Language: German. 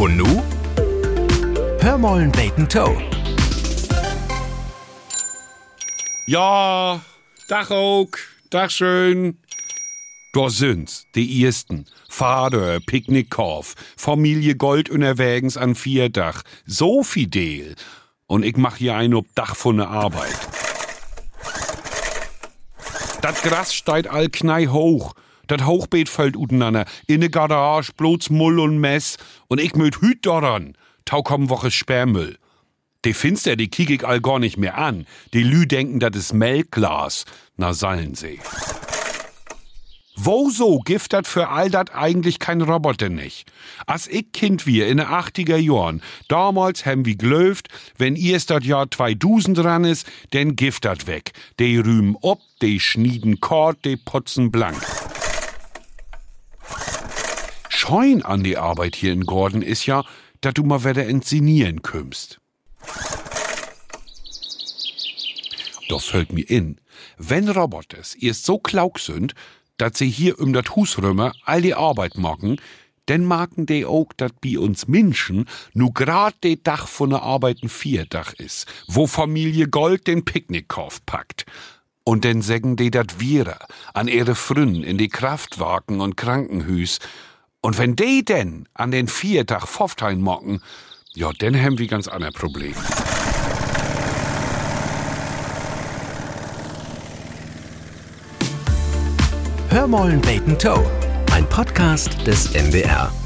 Und nu? Hör mollen beten Toe. Ja, Dach auch, Dach schön. Da sind's, die ersten. Vater, Picknickkorf, Familie Gold unterwegs an Vierdach. So fidel. Und ich mach hier ein ob Dach von der Arbeit. Das Gras steigt all knei hoch. Das Hochbeet fällt uteinander. In de Garage, bloß Mull und Mess. Und ich möt hüt daran. Tau kommen Woche Sperrmüll. Die Finster, die kiek ich all gar nicht mehr an. Die Lü denken, das ist Melkglas. Na, Sallensee. Wo so gibt dat für all dat eigentlich kein Roboter nicht? Als ich Kind wir in den 80er Jahren, damals haben wir glöft, wenn erst dat Jahr 2000 dran ist, denn gift dat weg. Die rühmen ob, die schnieden kort, die putzen blank. Scheun an die Arbeit hier in Gordon ist ja, dass du mal wieder inszenieren kümmst. Doch fällt mir in, wenn Roboters erst so klaug sind, dass sie hier das Hus rümmer all die Arbeit machen, denn machen die auch, dass bei uns Menschen nu grad de Dach von der Arbeit ein Vierdach is, wo Familie Gold den Picknickkorf packt. Und denn sägen die dat wir an ihre Frünnen in die Kraftwagen und Krankenhüs. Und wenn die denn an den Vierdach Pfofftein mocken, ja, dann haben wir ganz andere Probleme. Hör mollen beten Toe. Ein Podcast des NDR.